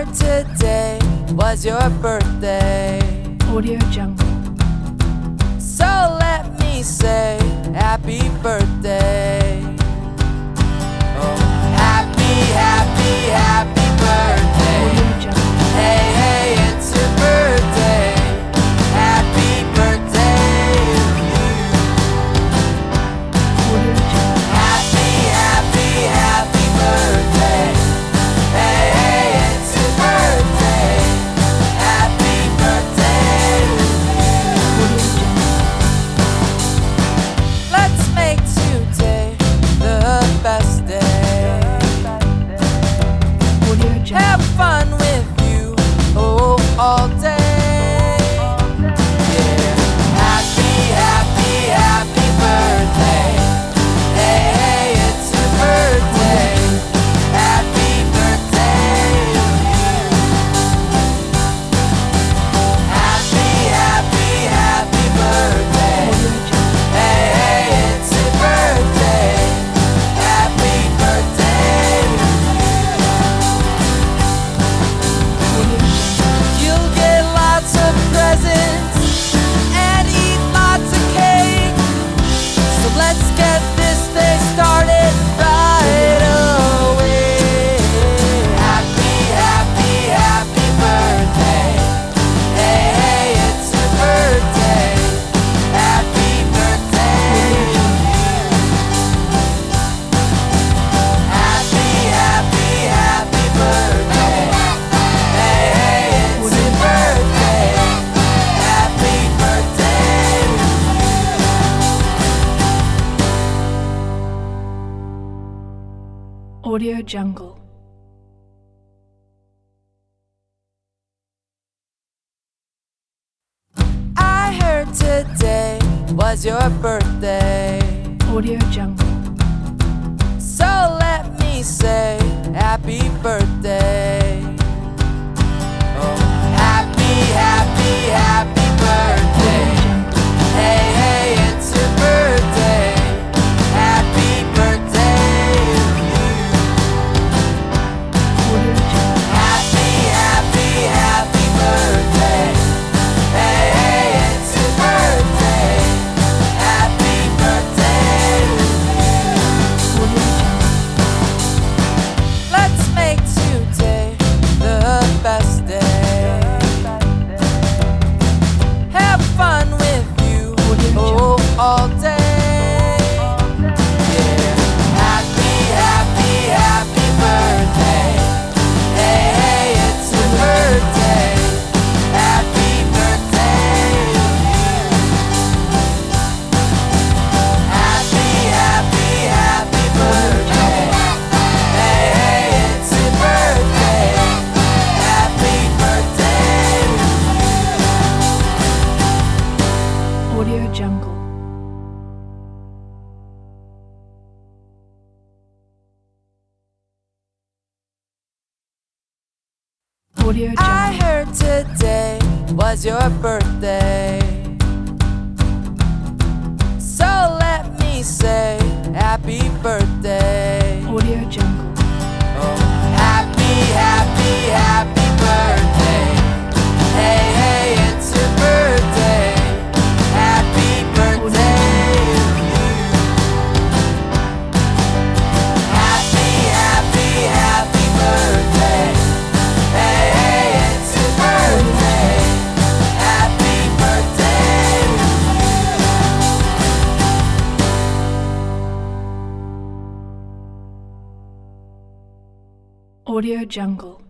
heard today was your birthday. Audio Jungle. So let me say happy birthday. Oh, happy, happy, happy birthday. Audio Jungle. Hey, hey, it's your birthday. Happy birthday to you. Audio Jungle. Happy, happy, happy birthday. Hey, hey, it's your birthday. Happy birthday to you. Audio Jungle. Let's make today the best day. Audio Jungle. Have fun with you, oh, all day. Yeah. Happy, happy, happy birthday. Hey, hey, it's your birthday. Happy birthday to you. Happy, happy, happy birthday. Audio Jungle. Hey, hey, it's your birthday. Happy birthday to you. Audio Jungle. You'll get lots of presents and eat lots of cake. So let's get this day started right away. Happy, happy, happy birthday. Hey, hey, it's your birthday. Happy birthday to you. Happy, happy, happy birthday. Hey, hey, it's your birthday. Happy birthday to you. Audio Jungle. I heard today was your birthday. Audio Jungle. So let me say happy birthday. Oh, happy, happy, happy birthday. Audio Jungle. Hey, hey, it's your birthday. Happy birthday to you. Audio Jungle. Happy, happy, happy birthday. Hey, hey, it's your birthday. Happy birthday to you. Audio Jungle. Let's make today the best day. Have fun with you, Audio oh, all day. Yeah. Happy, happy, happy birthday. Hey, hey, it's your birthday. Happy birthday to you. Happy, happy, happy birthday. Hey, hey, it's your birthday. Happy birthday to you. Audio Jungle. Audio I Jungle. heard today was your birthday. So let me say happy birthday. Audio Jungle. Oh, happy, happy, happy birthday. Hey, hey, it's your birthday. Happy birthday to you. Happy, happy, happy birthday. Hey, hey, it's your birthday. Happy birthday to you. Audio Jungle.